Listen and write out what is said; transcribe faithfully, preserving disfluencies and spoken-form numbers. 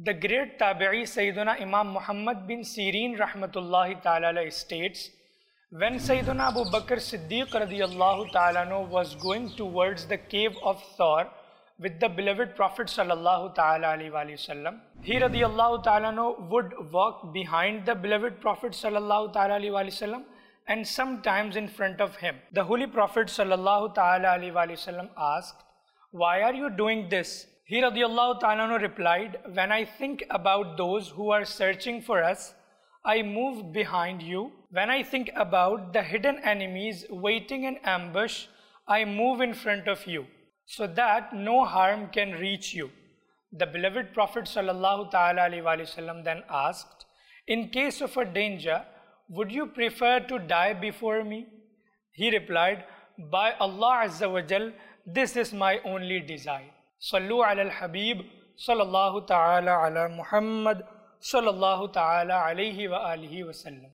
The great Tabi'i Sayyiduna Imam Muhammad bin Sirin Rahmatullahi Ta'ala states, when Sayyiduna Abu Bakr Siddiq radiyallahu ta'ala was going towards the cave of Thawr with the beloved Prophet sallallahu ta'ala alayhi wa sallam, he radiyallahu ta'ala would walk behind the beloved Prophet sallallahu ta'ala alayhi wa sallam and sometimes in front of him. The Holy Prophet sallallahu ta'ala alayhi wa sallam asked, why are you doing this? He radiyallahu ta'ala replied, when I think about those who are searching for us, I move behind you. When I think about the hidden enemies waiting in ambush, I move in front of you, so that no harm can reach you. The beloved Prophet sallallahu ta'ala alayhi wa sallam then asked, in case of a danger, would you prefer to die before me? He replied, by Allah Azza wa Jal, this is my only desire. Sallu ala al-Habib sallallahu ta'ala ala Muhammad sallallahu ta'ala alayhi wa alihi wa sallam.